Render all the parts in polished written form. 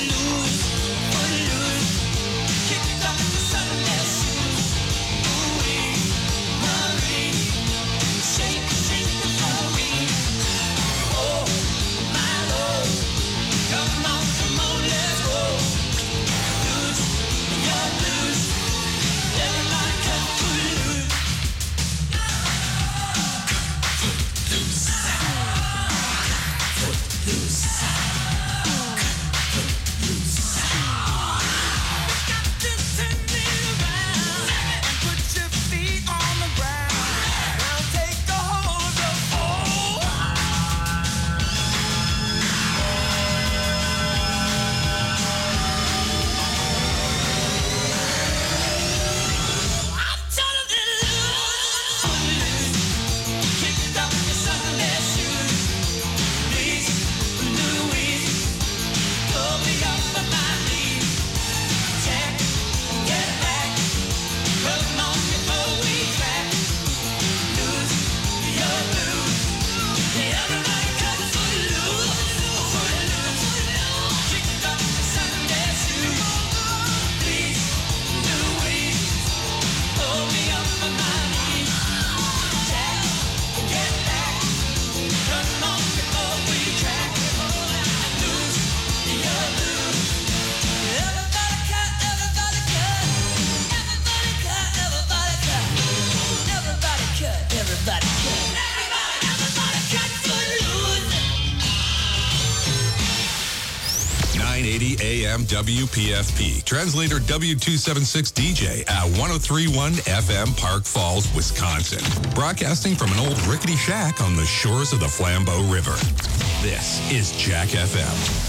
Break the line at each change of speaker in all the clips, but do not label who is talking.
AM WPFP. Translator W276 DJ at 103.1 FM Park Falls, Wisconsin. Broadcasting from an old rickety shack on the shores of the Flambeau River. This is Jack FM.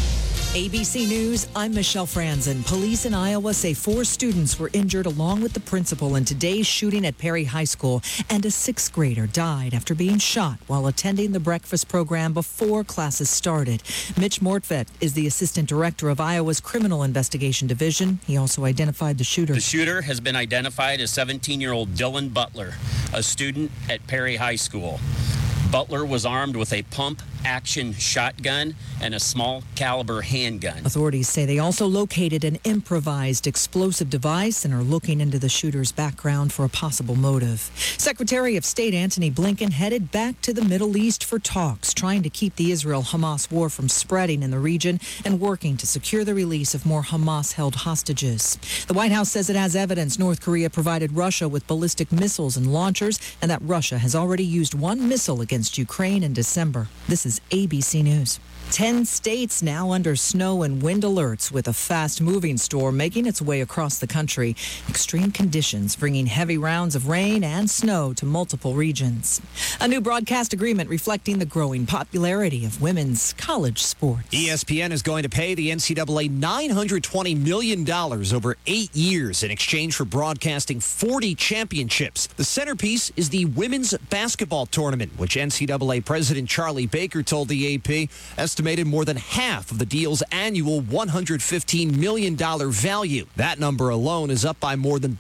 ABC News, I'm Michelle Franzen. Police in Iowa say 4 students were injured along with the principal in today's shooting at Perry High School, and a 6th grader died after being shot while attending the breakfast program before classes started. Mitch Mortvedt is the assistant director of Iowa's Criminal Investigation Division. He also identified the shooter.
The shooter has been identified as 17-year-old Dylan Butler, a student at Perry High School. Butler was armed with a pump-action shotgun and a small-caliber handgun.
Authorities say they also located an improvised explosive device and are looking into the shooter's background for a possible motive. Secretary of State Antony Blinken headed back to the Middle East for talks, trying to keep the Israel-Hamas war from spreading in the region and working to secure the release of more Hamas-held hostages. The White House says it has evidence North Korea provided Russia with ballistic missiles and launchers, and that Russia has already used one missile against Ukraine in December. This is ABC News. 10 states now under snow and wind alerts, with a fast-moving storm making its way across the country. Extreme conditions bringing heavy rounds of rain and snow to multiple regions. A new broadcast agreement reflecting the growing popularity of women's college sports.
ESPN is going to pay the NCAA $920 million over 8 years in exchange for broadcasting 40 championships. The centerpiece is the women's basketball tournament, which NCAA President Charlie Baker told the AP estimated more than half of the deal's annual $115 million value. That number alone is up by more than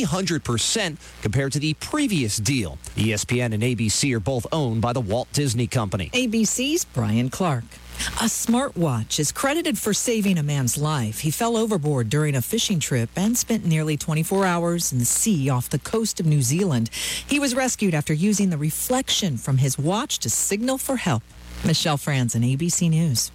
300% compared to the previous deal. ESPN and ABC are both owned by the Walt Disney Company.
ABC's Brian Clark. A smartwatch is credited for saving a man's life. He fell overboard during a fishing trip and spent nearly 24 hours in the sea off the coast of New Zealand. He was rescued after using the reflection from his watch to signal for help. Michelle Franzen, ABC News.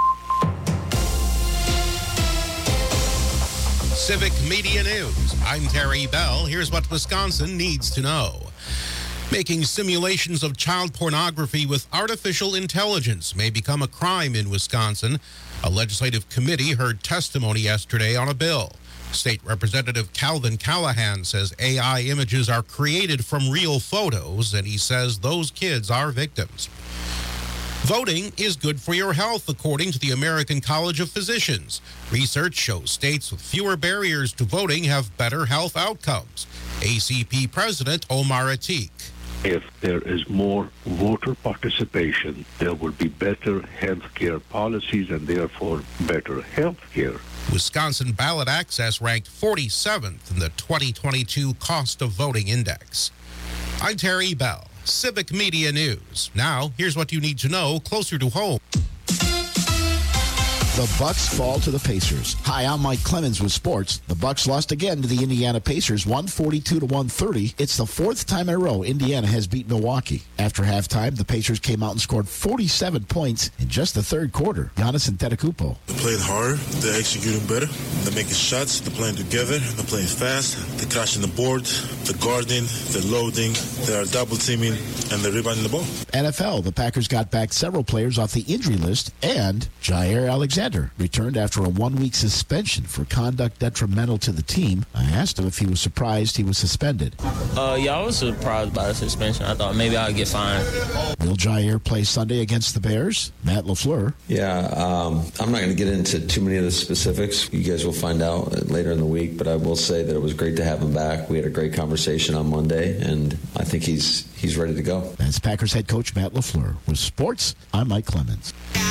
Civic Media News. I'm Terry Bell. Here's what Wisconsin needs to know. Making simulations of child pornography with artificial intelligence may become a crime in Wisconsin. A legislative committee heard testimony yesterday on a bill. State Representative Calvin Callahan says AI images are created from real photos, and he says those kids are victims. Voting is good for your health, according to the American College of Physicians. Research shows states with fewer barriers to voting have better health outcomes. ACP President Omar Atiq.
If there is more voter participation, there will be better health care policies and therefore better health care.
Wisconsin ballot access ranked 47th in the 2022 Cost of Voting Index. I'm Terry Bell. Civic Media News. Now, here's what you need to know closer to home.
The Bucks fall to the Pacers. Hi, I'm Mike Clemens with sports. The Bucks lost again to the Indiana Pacers, 142-130. It's the fourth time in a row Indiana has beat Milwaukee. After halftime, the Pacers came out and scored 47 points in just the third quarter. Giannis Antetokounmpo.
They played hard. They're executing better. They're making shots. They're playing together. They're playing fast. They're crashing the board. They're guarding. They're loading. They're double teaming. And they're rebounding the ball.
NFL, the Packers got back several players off the injury list, and Jair Alexander returned after a one-week suspension for conduct detrimental to the team. I asked him if he was surprised he was suspended.
Yeah, I was surprised by the suspension. I thought maybe I'd get fined.
Will Jair play Sunday against the Bears? Matt LaFleur.
Yeah, I'm not going to get into too many of the specifics. You guys will find out later in the week, but I will say that it was great to have him back. We had a great conversation on Monday, and I think he's ready to go.
That's Packers head coach Matt LaFleur. With sports, I'm Mike Clemens.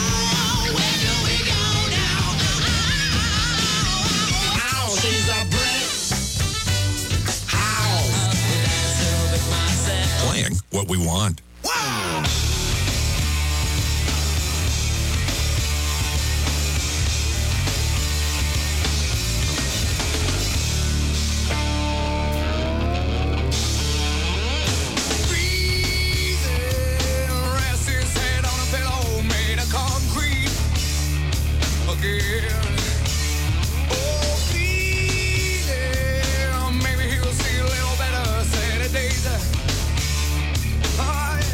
Playing what we want.
Maybe he'll see a little better Saturdays.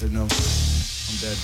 said, no, I'm dead.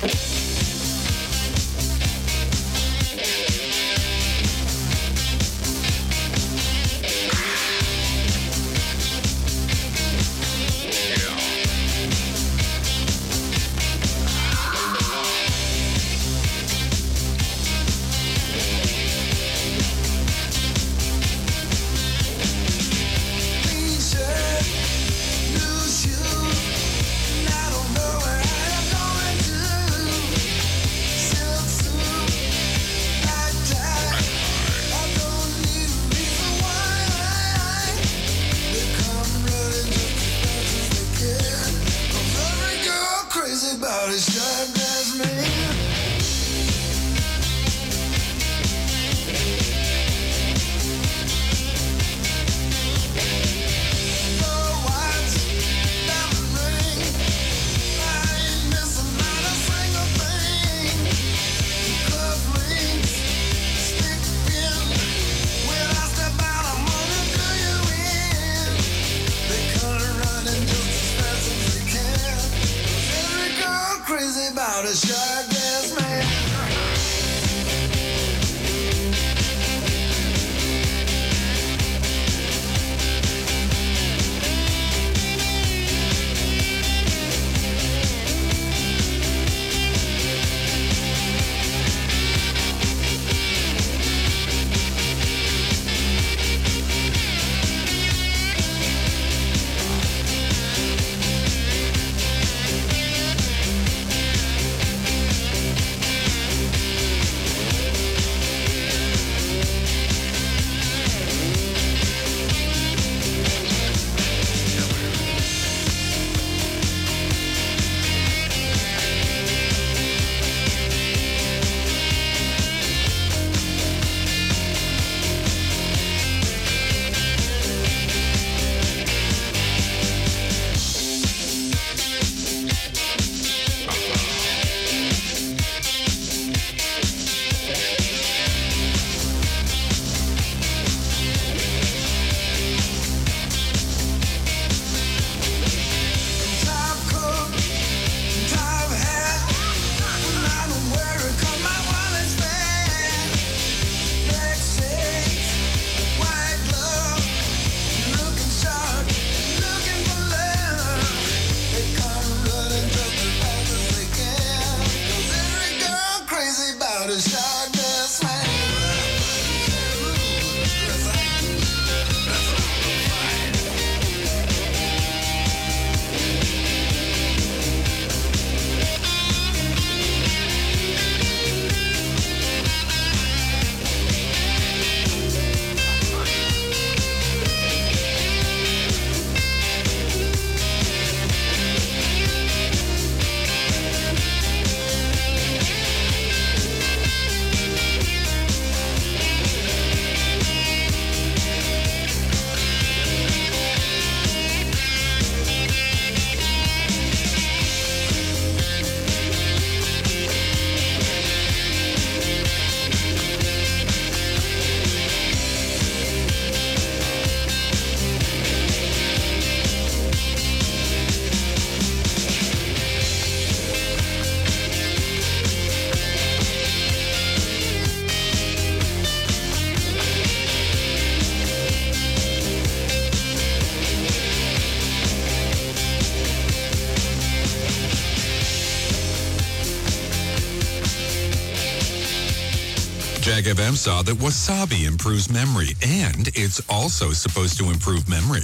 Jag FM saw that wasabi improves memory, and it's also supposed to improve memory.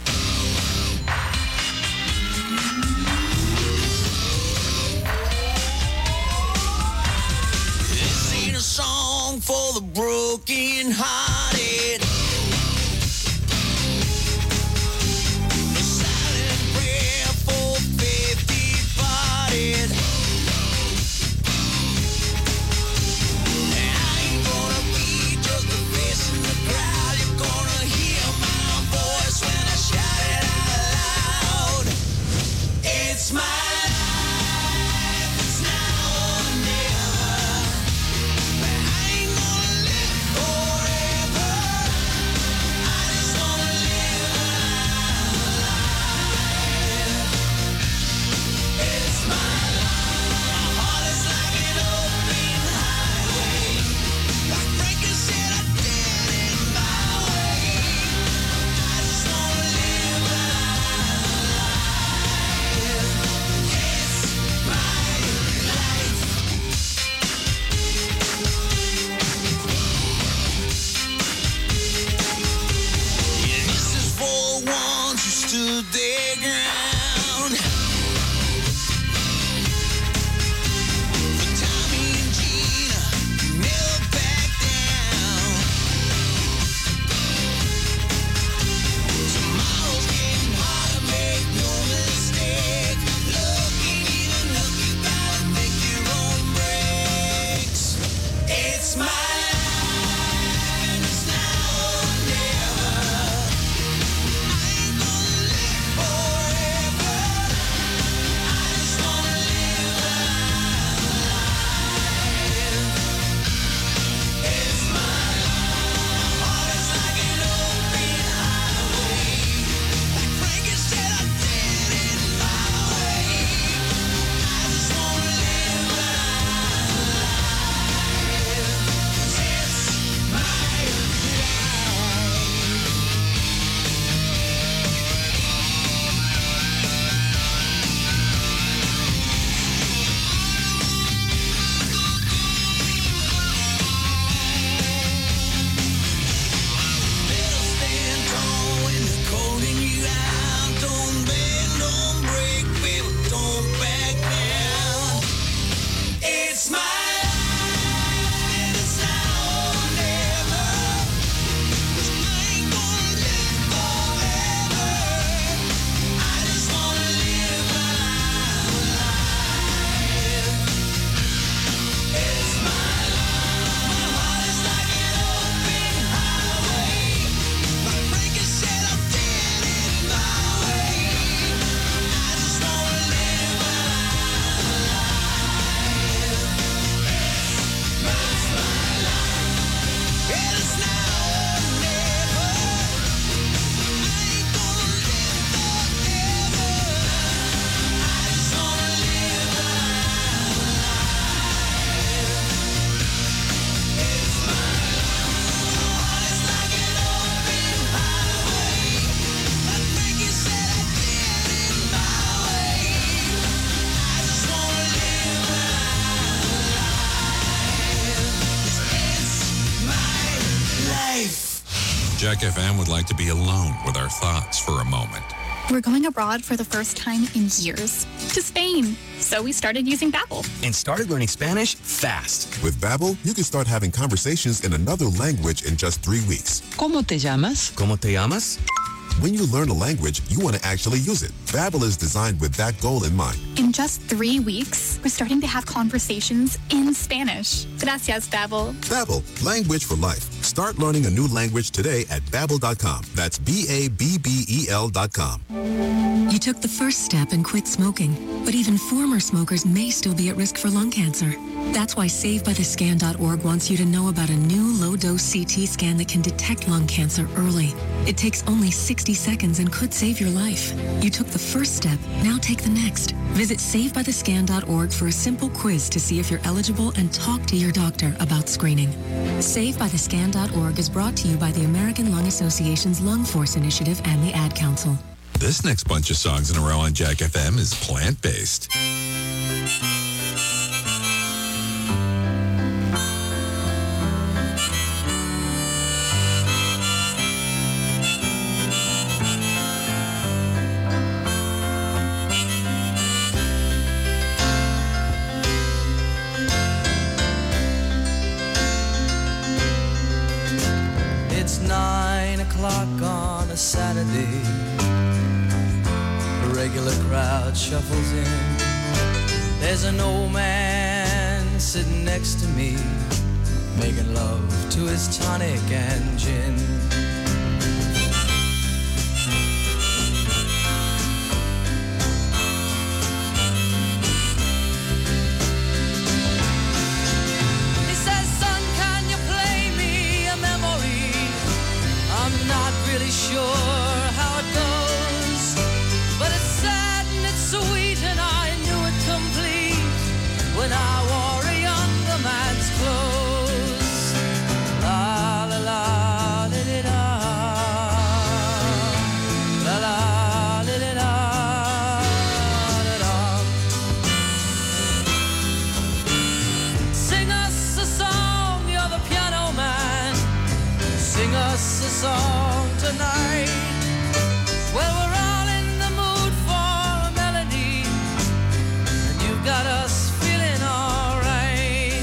This ain't a song for the broken-hearted. A silent prayer for faith departed. It's my life, it's now or never. But I ain't gonna live forever.
Jack FM would like to be alone with our thoughts for a moment.
We're going abroad for the first time in years, to Spain. So we started using Babbel.
And started learning Spanish fast.
With Babbel, you can start having conversations in another language in just 3 weeks.
¿Cómo te llamas?
¿Cómo te llamas?
When you learn a language, you want to actually use it. Babbel is designed with that goal in mind.
In just 3 weeks, we're starting to have conversations in Spanish. Gracias, Babbel.
Babbel, language for life. Start learning a new language today at Babbel.com. That's BABBEL.com.
You took the first step and quit smoking, but even former smokers may still be at risk for lung cancer. That's why SaveByTheScan.org wants you to know about a new low-dose CT scan that can detect lung cancer early. It takes only 60 seconds and could save your life. You took the first step, now take the next. Visit SaveByTheScan.org for a simple quiz to see if you're eligible and talk to your doctor about screening. SaveByTheScan.org is brought to you by the American Lung Association's Lung Force Initiative and the Ad Council.
This next bunch of songs in a row on Jack FM is plant-based.
It's 9 o'clock on a Saturday. A regular crowd shuffles in. There's an old man sitting next to me, making love to his tonic and gin. He says, son, can you play me a memory? I'm not really sure how it goes, but it's sad and it's sweet and I knew it complete when I wore a younger man's clothes. La la la li li da, la la li li da da da. Sing us a song, you're the piano man. Sing us a song tonight. Well, we're all in the mood for a melody, and you've got us feeling all right.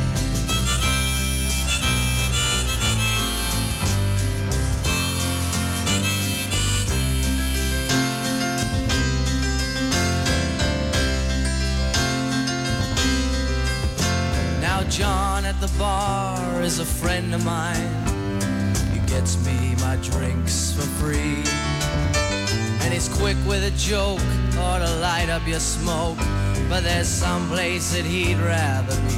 Now John at the bar is a friend of mine. He gets me my drinks for free, and he's quick with a joke or to light up your smoke, but there's some place that he'd rather be.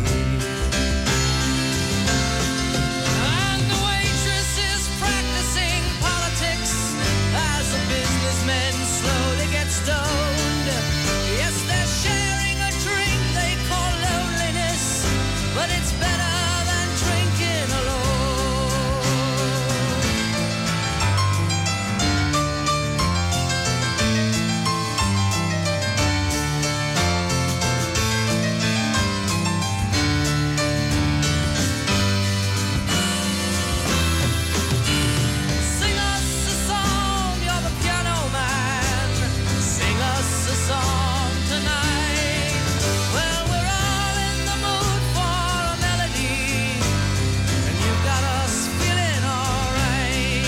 And the waitress is practicing politics as the businessmen slowly get stoned. Yes, they're sharing a drink they call loneliness, but it's better than drinking alone. Sing us a song, you're the piano man. Sing us a song tonight. Well, we're all in the mood for a melody, and you've got us feeling all right.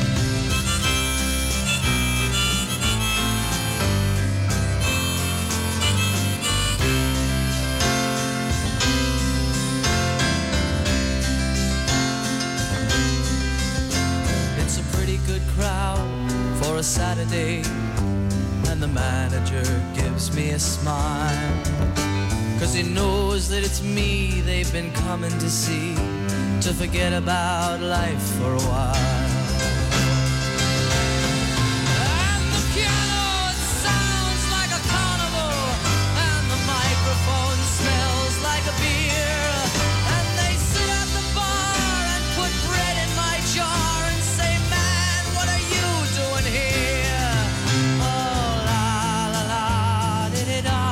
It's a pretty good crowd for a Saturday, and the manager gives me a smile, 'cause he knows that it's me they've been coming to see, to forget about life for a while. And the piano, it sounds like a carnival, and the microphone smells like a beer, and they sit at the bar and put bread in my jar and say, man, what are you doing here? Oh, la la la di di da,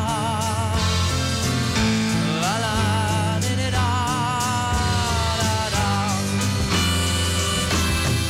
la la di di da da da.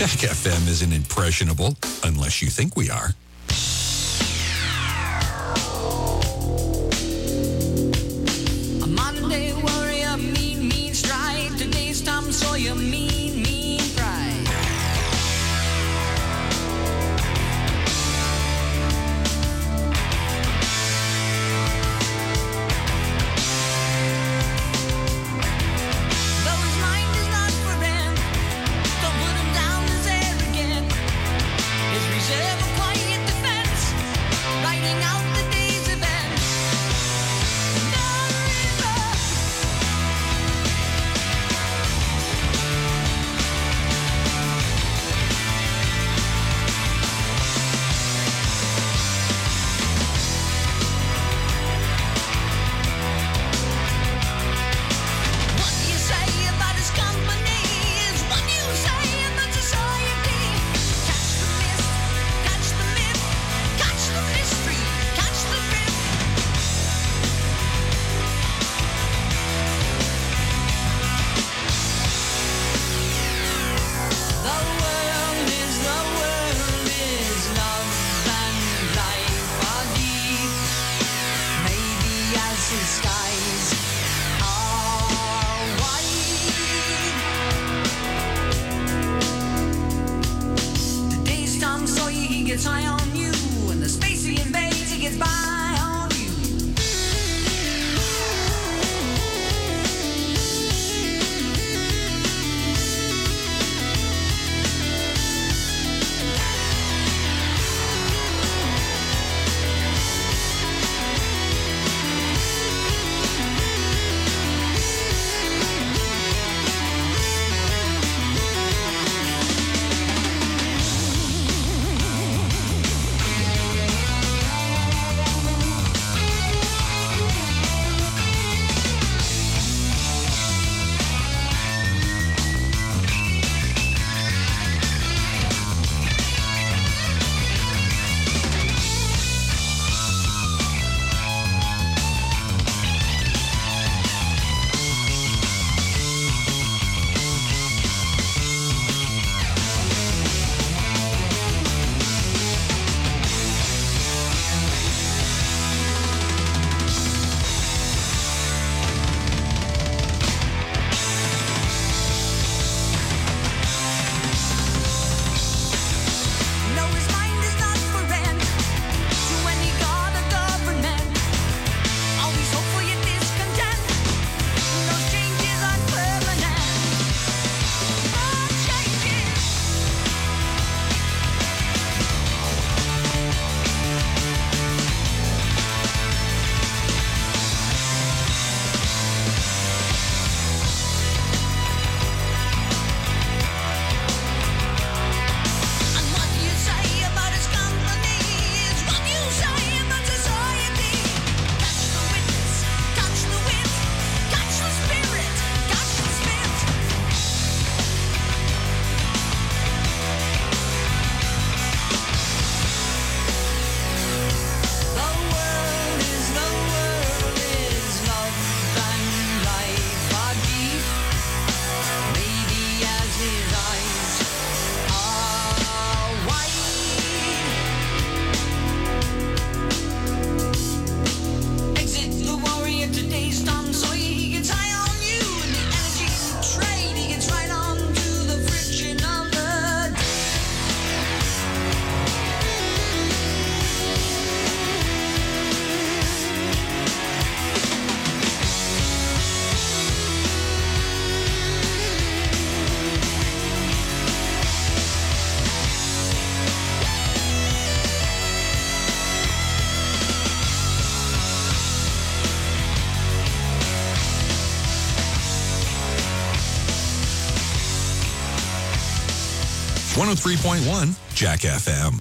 Jack FM isn't impressionable unless you think we are.
A Monday warrior, mean strike. Today's Tom Sawyer, mean pride. Though his mind is not for rent, don't put him down as arrogant. His reserve a quiet defense, writing out the day's events. No river. What you say about his company is what you say about society. Catch the myth, catch the myth, catch the mystery, catch the drift. The world is love and life are deep. Maybe as his skies are wide. Today's Tom Sawyer, he gets high on you, and the space he invades, he gets by on you. No, his mind is not for rent to any god or government. Always hopeful yet discontent. Those changes aren't permanent. More changes. And what you say about his company is what you say about society. Catch the witness, catch the wit, catch the spirit, catch the spit. The world is love and life are deep. Maybe as his eyes are wide. Exit the warrior, today's Tom Sawyer, he gets high on you, and the energy you trade, he gets right on to the friction of the day.
It's 103.1 Jack FM.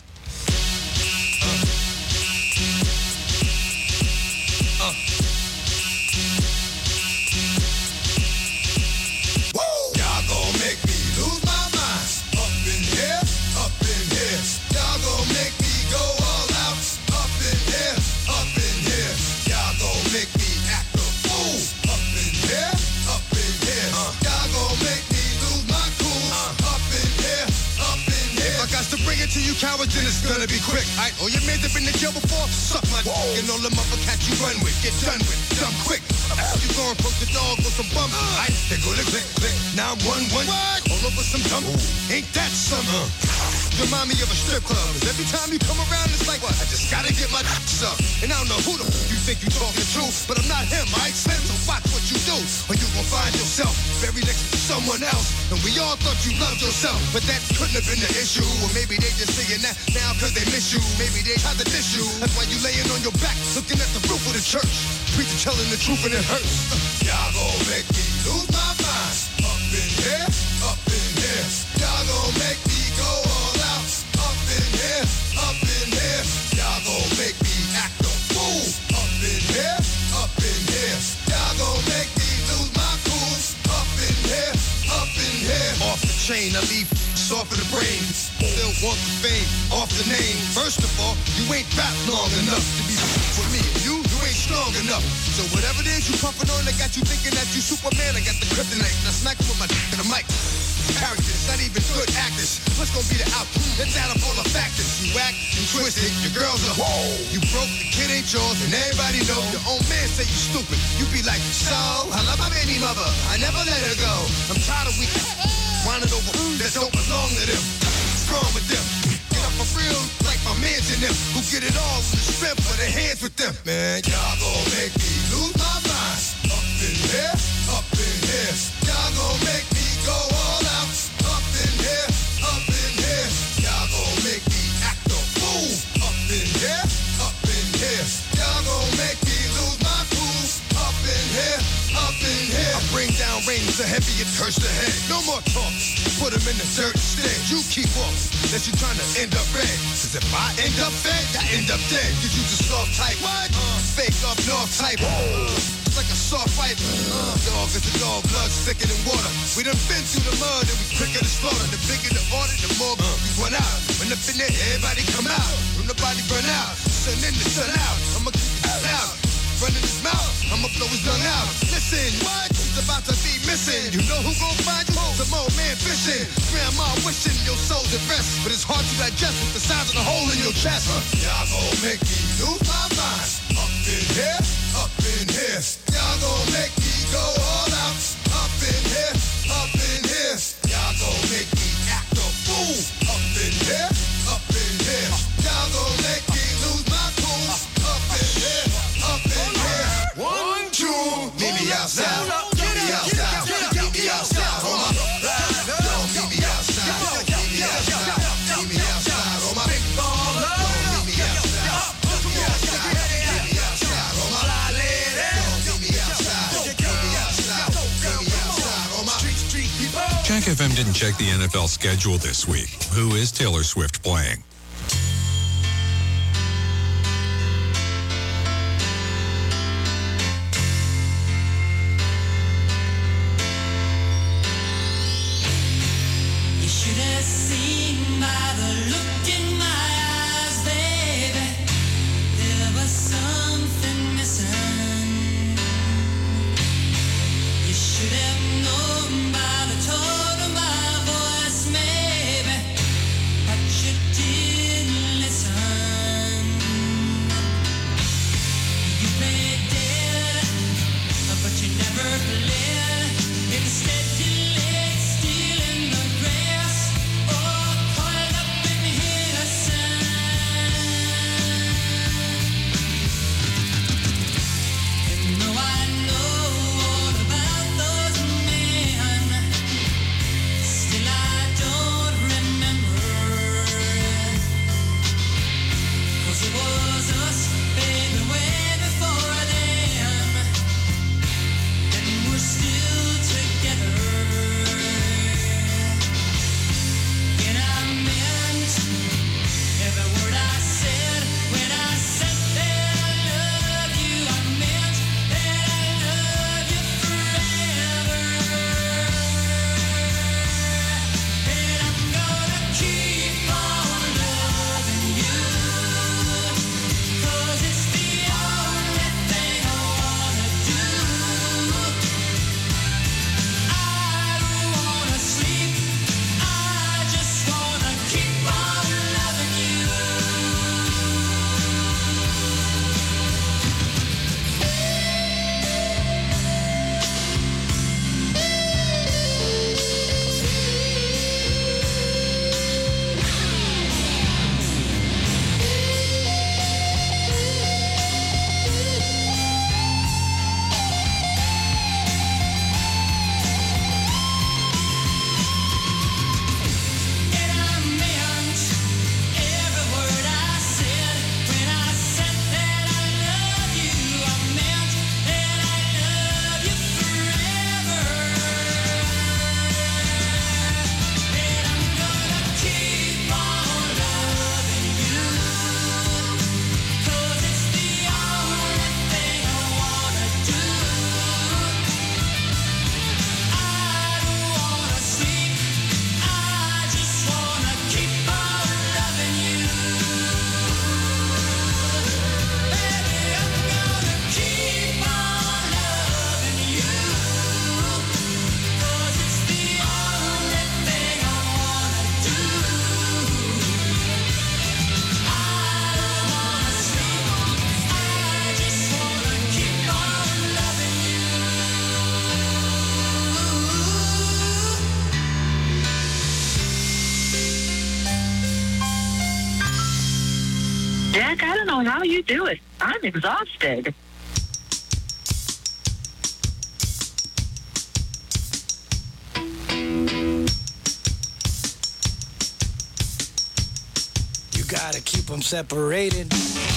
Y'all gon' make me lose my mind. Up in here, up in here. Y'all gon' make me go all out. Up in here, up in here. Y'all gon' make me act a fool. Up in here, up in here. Y'all gon' make me lose my cool. Up in here, up to bring it to you cowards, and it's gonna be quick. Alright, all your men have been in jail before, suck my dick. And all the motherfuckers you run with, get done with, dumb quick. You gonna poke the dog with some bum. Alright, they go to click, click. Now 1-1, all over some dumb. Ain't that summer? You remind me of a strip club. Every time you come around, it's like, what? I just gotta get my up. And I don't know who the you think you talking to, but I'm not him, alright? So watch what you do, or you gon' find yourself buried next to someone else. And we all thought you loved yourself, but that couldn't have been the issue. Or maybe they just saying that now cause they miss you. Maybe they tried to diss you. That's why you laying on your back, looking at the roof of the church. Preacher telling the truth and it hurts. Y'all gon' make me lose my mind. Up in here, up in here. Y'all gon' make me go all out. Up in here, up in here. Y'all gon' make me act a fool. Up in here, up in here. Y'all gon' make me lose my cool. Up in here, up in here. Off the chain, I leave off of the brain. Still want the fame, off the name. First of all, you ain't rap long enough to be with me. You ain't strong enough. So whatever it is you pumping on, I got you thinking that you Superman. I got the kryptonite. Now smack him with my dick in the mic. Characters, not even good actors. What's gonna be the outcome? Let's add up all the factors. You act, you twisted, your girls are whoa. You broke, the kid ain't yours, and everybody know. Your own man say you stupid. You be like, so, I love my baby mother. I never let her go. I'm tired of weak whining over that don't belong to them. Strong with them. Get up for real, like my mans in them. Who get it all with the strength for their hands with them. Man, y'all gon' make me lose my mind. Up in here, up in here. Y'all gon' make me go all out. Up in here, up in here. Y'all gon' make me act a fool. Up in here, up in here. Y'all gon' make me lose my cool. Up in here, up in here. I bring down rain so heavy it hurts the head. No more talk. Put them in the dirt instead. You keep off, unless you're trying to end up red. Cause if I end up fed, I end up dead. Cause you just soft type. What? Fake up north type. It's like a soft fight. Dog is a dog, blood thicker than water. We done been through the mud and we quicker to slaughter. The bigger the order, the more we run out. When up in there, everybody come out. When nobody run out, sun in the sun out. I'ma keep it out. Running his mouth, I'ma blow his lung out. Listen, what? He's about to be missing. You know who gon' find you? Some old man fishing. Grandma wishing your soul's at rest, but it's hard to digest with the size of the hole in your chest. Y'all gon' make me lose my mind. Up in here, up in here. Y'all gon' make me go all out. Up in here, up in here. Y'all gon' make me act a fool. Up in here, up in here. Y'all gon' make me lose my cool. Up in here, up in here. 1, 2, meet me outside. Meet me outside. Meet me outside. Hold my meet me outside. Meet me outside. Meet me outside. Hold my big ball. Meet me outside. Meet me outside. Meet me outside. Hold my meet me outside. Meet me outside. Meet me outside. Hold my street people.
Jack FM didn't check the NFL schedule this week. Who is Taylor Swift playing?
Seen by the look in my eyes, baby, there was something missing. You should have known by the tone of my voice, maybe, but you did.
Jack, I don't know how you do it. I'm exhausted.
You gotta keep them separated.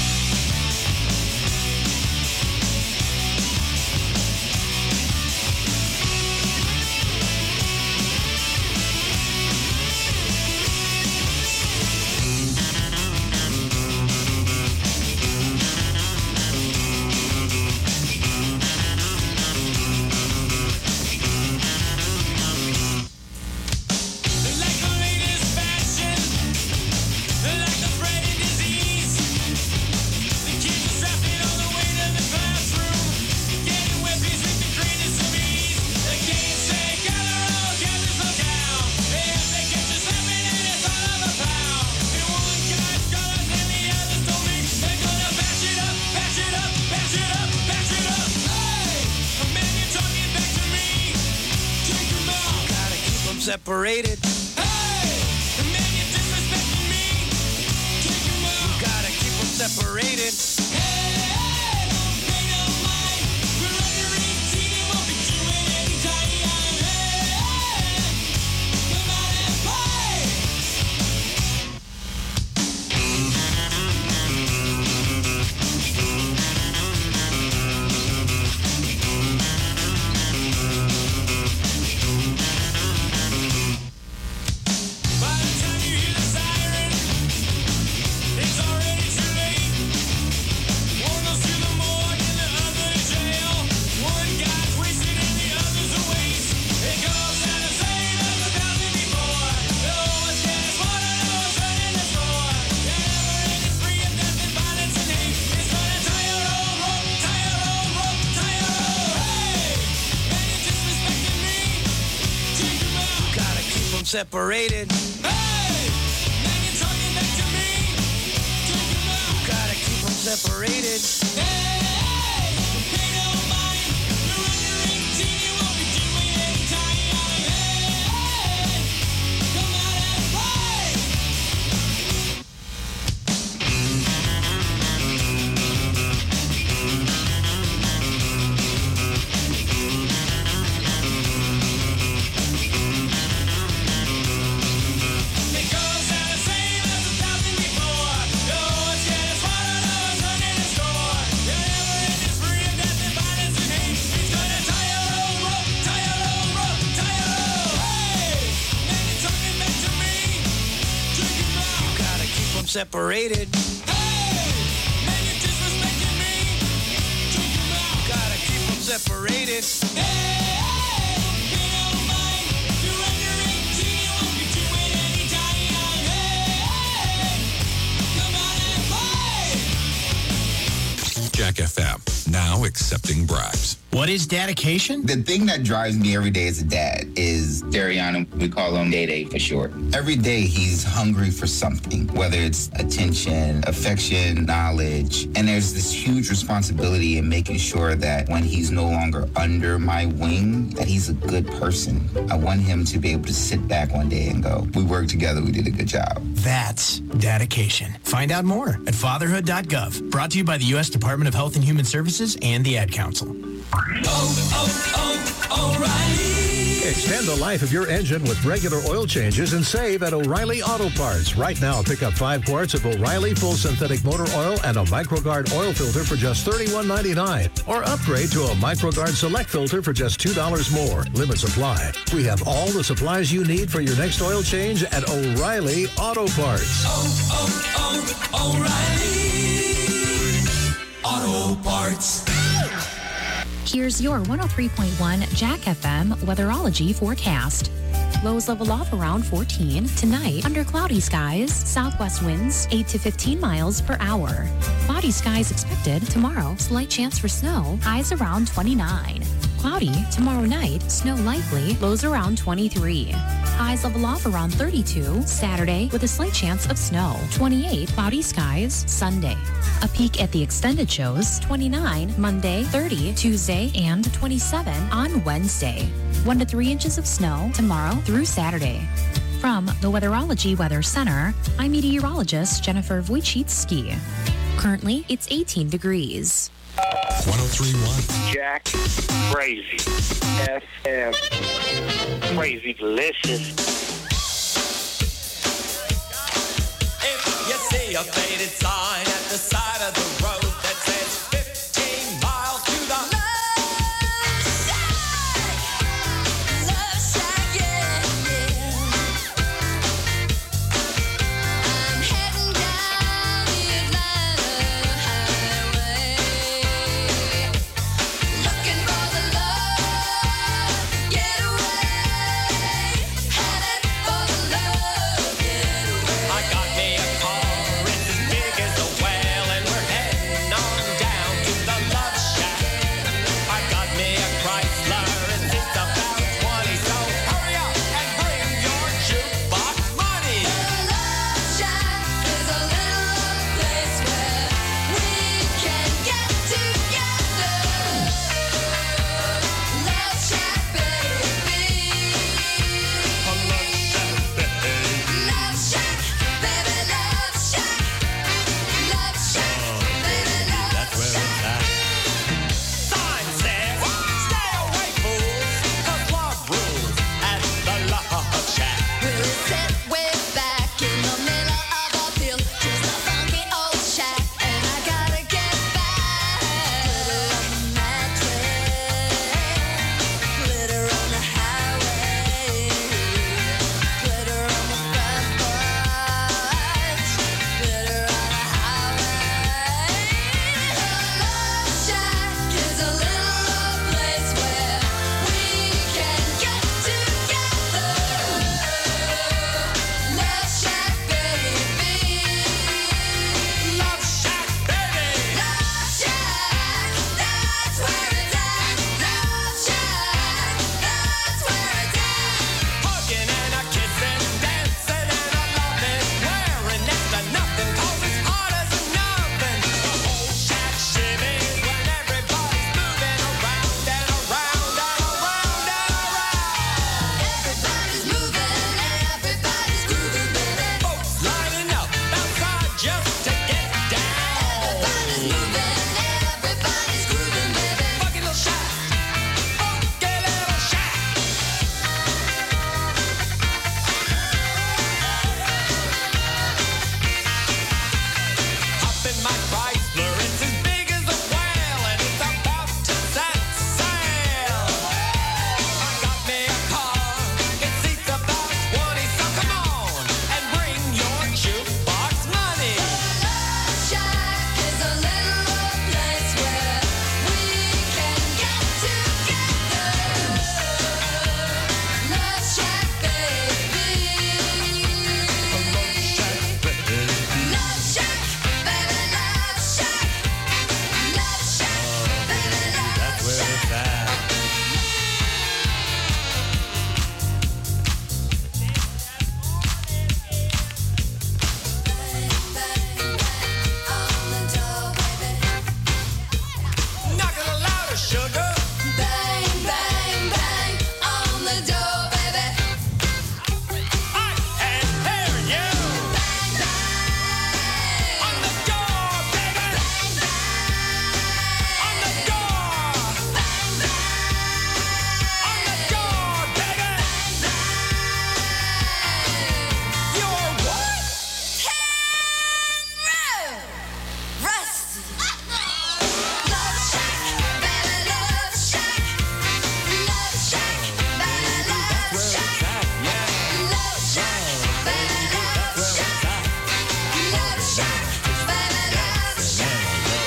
Separated. Hey, the man you're disrespecting me. Kick him out. You gotta keep them separated. Hey, don't pay no mind. We're under 18 and won't be doing any time. Hey, come out and play. Separated. Hey, man, you're talking back to me. Take him out. You gotta keep them separated. Hey, don't pay no mind. You're under 18, you won't be doing any time. Hey, come out and play. Separated. Hey, man, you're disrespecting me. Take him out. You gotta keep them separated. Hey, don't pay no mind. You're under 18, you won't be doing any time. Hey, come out and play.
Jack FM, now accepting bribes.
What is dedication?
The thing that drives me every day as a dad is Dariana. We call him Day Day for short. Every day he's hungry for something, whether it's attention, affection, knowledge. And there's this huge responsibility in making sure that when he's no longer under my wing, that he's a good person. I want him to be able to sit back one day and go, we worked together, we did a good job.
That's dedication. Find out more at fatherhood.gov. Brought to you by the U.S. Department of Health and Human Services and the Ad Council.
O'Reilly. Extend the life of your engine with regular oil changes and save at O'Reilly Auto Parts. Right now, pick up 5 quarts of O'Reilly Full Synthetic Motor Oil and a MicroGuard oil filter for just $31.99. Or upgrade to a MicroGuard Select filter for just $2 more. Limits apply. We have all the supplies you need for your next oil change at O'Reilly Auto Parts.
O'Reilly Auto Parts.
Here's your 103.1 Jack FM weatherology forecast. Lows level off around 14. Tonight, under cloudy skies, southwest winds 8 to 15 miles per hour. Cloudy skies expected tomorrow, slight chance for snow, highs around 29. Cloudy tomorrow night, snow likely, lows around 23. Highs level off around 32. Saturday with a slight chance of snow. 28 cloudy skies Sunday. A peek at the extended shows, 29 Monday, 30 Tuesday, and 27 on Wednesday. 1 to 3 inches of snow tomorrow through Saturday. From the Weatherology Weather Center, I'm meteorologist Jennifer Wojcicki. Currently, it's 18 degrees.
103.1.
Jack, crazy. FM, crazy delicious.
If you see a faded sign at the side of the road that says 15 miles to the Love Shack, yeah, yeah. I'm heading down the Atlanta highway, looking for the love getaway, headed for the love getaway. I got me a car, it's as big as a whale, and we're heading on down to the Love Shack. I got me a Chrysler, and it's about 20, so hurry up and bring your jukebox money. The Love Shack is a little place where we can get together. Love Shack, baby. Love Shack, baby, Love Shack. Love Shack, baby, Love Shack. Sign says, stay away, fools, 'cause love rules at the Love Shack. We'll sit way back in the middle of a field, just a funky old shack, and I gotta get back. Glitter on the mattress, glitter on the highway, glitter on the front porch, glitter on the highway. The Love Shack is a little place where we can get together. Love Shack, baby. Love Shack, baby. Love Shack, that's where it's at. Love Shack, that's where it's at. Hugging and a kissing, dancing and a loving, wearing next to nothing 'cause it's hard as a nothing. The whole shack shimmies when everybody's moving around and around and around and around. Everybody's moving, everybody's grooving, baby. Folks lining up outside just to get down. Everybody's moving, everybody's grooving, baby. Funky little shack, funky little shack. Up in my Chrysler, it's as big as a whale, and it's about to set sail. I got me a car, it seats about 20, so come on and bring your jukebox money. The Love Shack is a little place where we can get together. Love Shack, baby. Love Shack, baby. Love Shack, baby, Love Shack. Love Shack, baby, Love Shack. That's where it's at. Knock it a louder, sugar. Bang, bang, bang on the door, baby. I can hear you. Bang, bang on the door, baby. Bang, bang on the door. Bang, bang on the door, baby. Bang, bang. You're what? Rusty. Love Shack, baby, Love Shack. Love Shack, baby, Love Shack. Love Shack, baby, Love Shack. Love Shack, baby, Love Shack.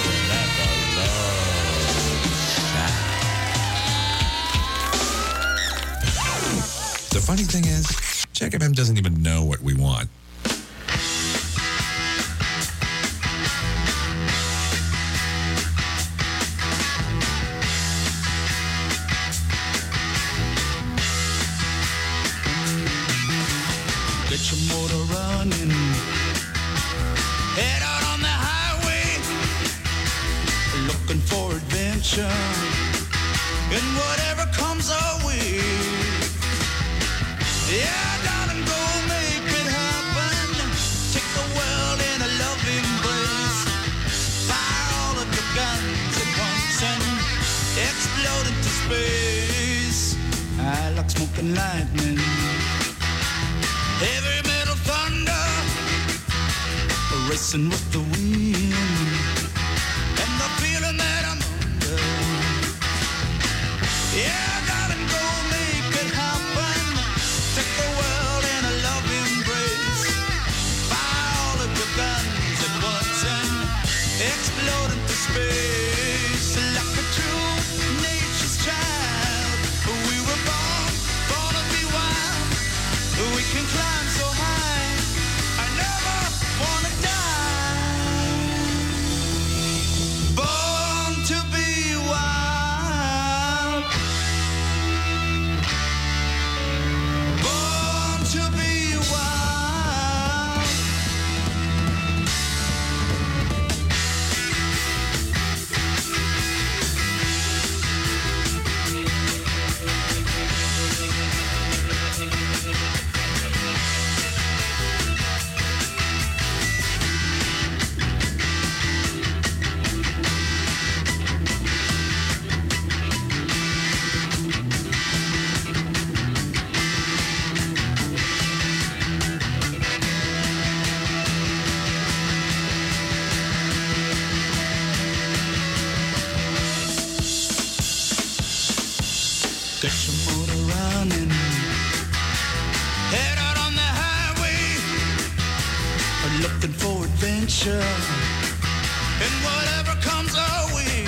The funny thing is, Jack FM doesn't even know what we want.
Get your motor running. Head out on the highway, looking for adventure and whatever comes our way. Yeah, darling, go racing with the wind, and the feeling that I'm under. Yeah, darling, go make it happen. Take the world in a love embrace. Fire all of your guns at once and explode into space like a true nature's child. We were born to be wild. We can climb so high. I never wanna die. Born to be wild. Born to be wild. Get your motor running. Head out on the highway. Looking for adventure. And whatever comes our way.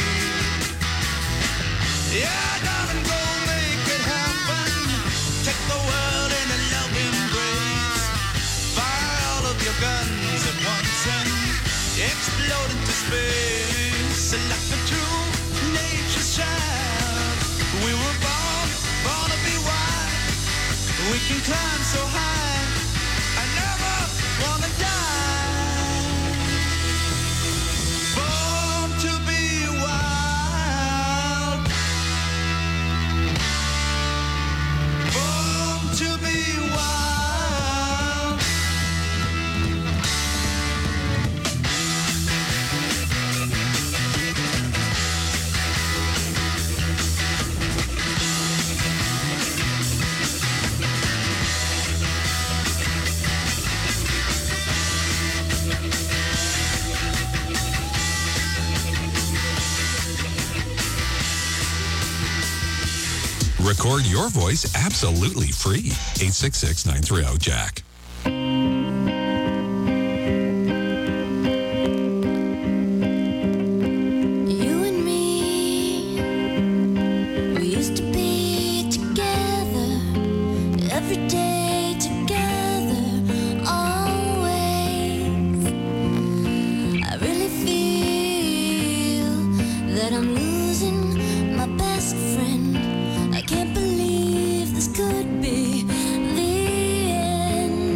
Yeah, darling, go make it happen. Take the world in a love embrace. Fire all of your guns at once and explode into space like a true nature's child. We were born to be wild. We can climb so high. I never wanna die. Born to be wild. Born to be wild.
Record your voice absolutely free. 866-930-JACK.
You and me, we used to be together, every day together, always. I really feel that I'm losing my best friend. I can't believe this could be the end.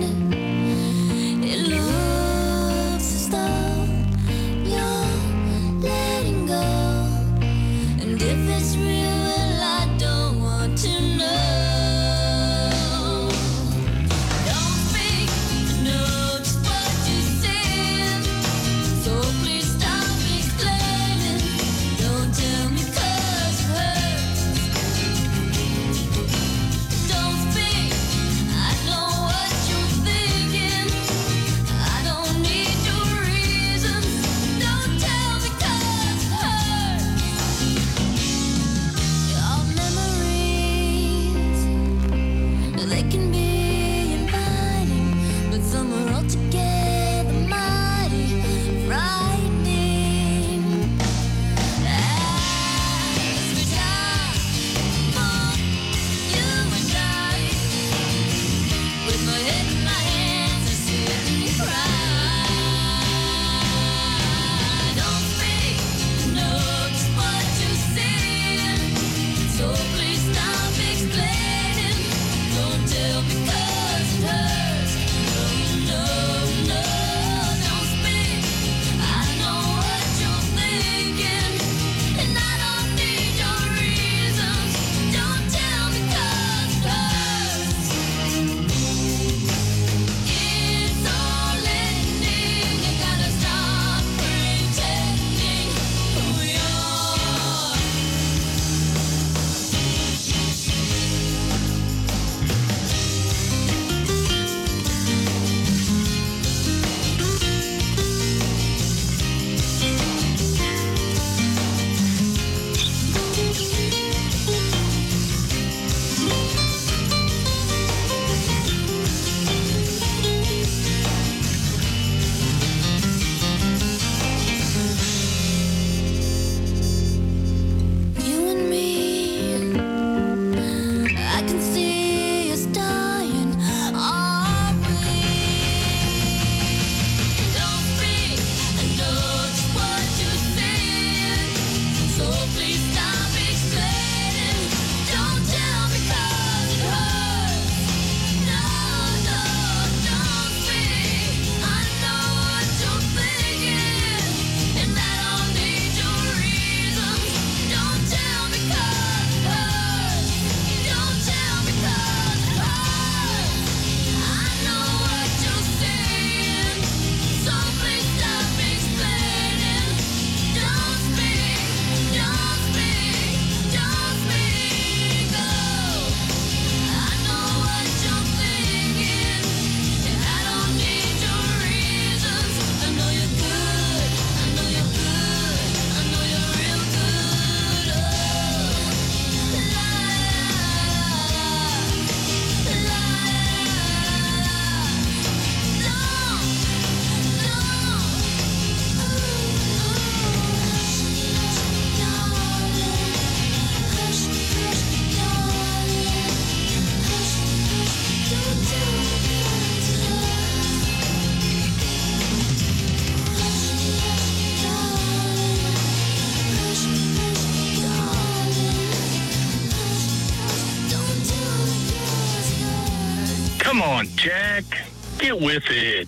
on, Jack. Get with it.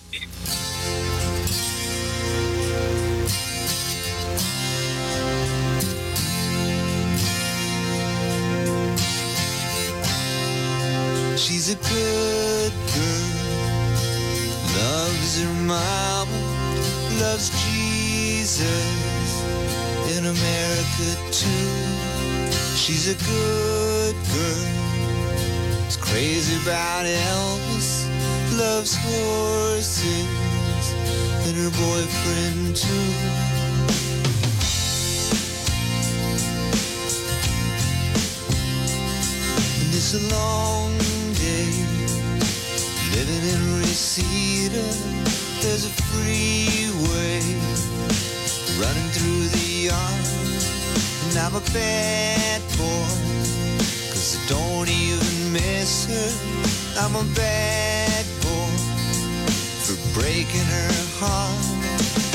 She's a good girl, loves her mama, loves Jesus, in America too. She's a good girl, is crazy about Elvis, loves horses, and her boyfriend too. And it's a long day, living in Reseda. There's a freeway running through the yard, and I'm a bad boy, 'cause I don't even miss her. I'm a bad boy for breaking her heart.